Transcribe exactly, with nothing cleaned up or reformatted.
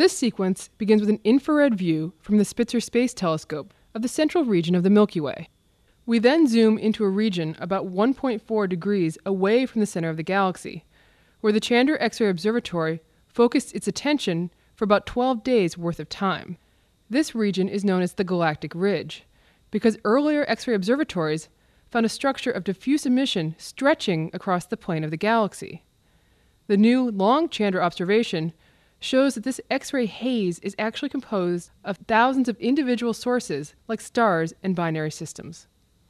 This sequence begins with an infrared view from the Spitzer Space Telescope of the central region of the Milky Way. We then zoom into a region about one point four degrees away from the center of the galaxy, where the Chandra X-ray Observatory focused its attention for about twelve days worth of time. This region is known as the Galactic Ridge, because earlier X-ray observatories found a structure of diffuse emission stretching across the plane of the galaxy. The new long Chandra observation shows that this X-ray haze is actually composed of thousands of individual sources like stars and binary systems.